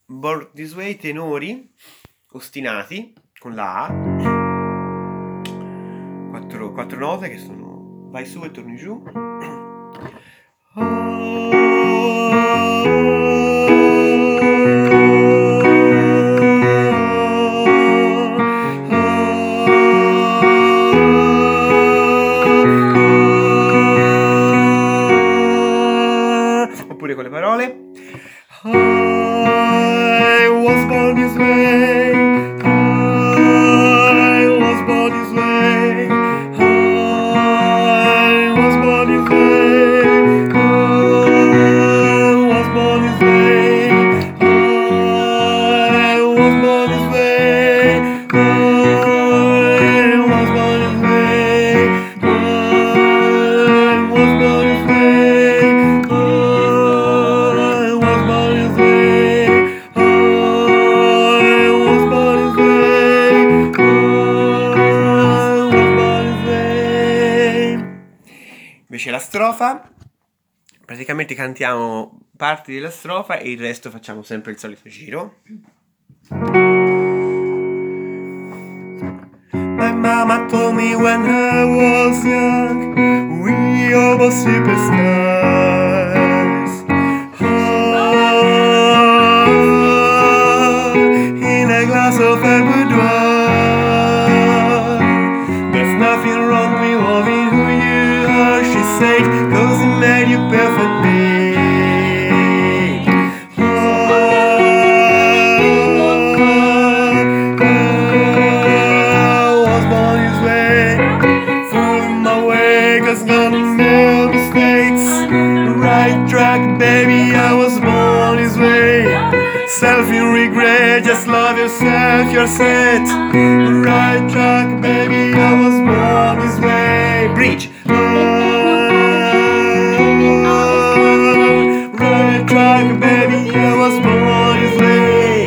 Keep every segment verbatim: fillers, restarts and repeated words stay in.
Born This Way, tenori ostinati con la A, quattro, quattro note che sono vai su e torni giù. Oppure con le parole. I was born this way. I was born this way. I was born this way. I was born this way. I was born this way. I was born this way. I was born this way. Invece la strofa, praticamente cantiamo parti della strofa e il resto facciamo sempre il solito giro. My mama told me when I was young, we all were superstars. Oh, in a glass of boudoir. There's nothing wrong with loving who you are, she said, cause it made you perfect me. Baby, I was born this way. Self in regret, just love yourself, you're set. Right track, baby, I was born this way. Bridge. Right track, baby, I was born this way.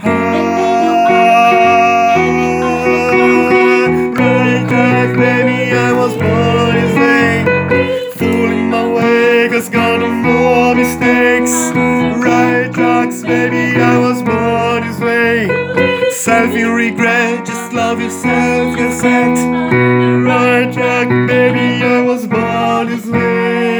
Right track, baby, I was born this way. Fooling my way, cause gonna more mistakes. Right tracks, baby, I was born this way. Self in regret, just love yourself, you're set. Right track, baby, I was born this way.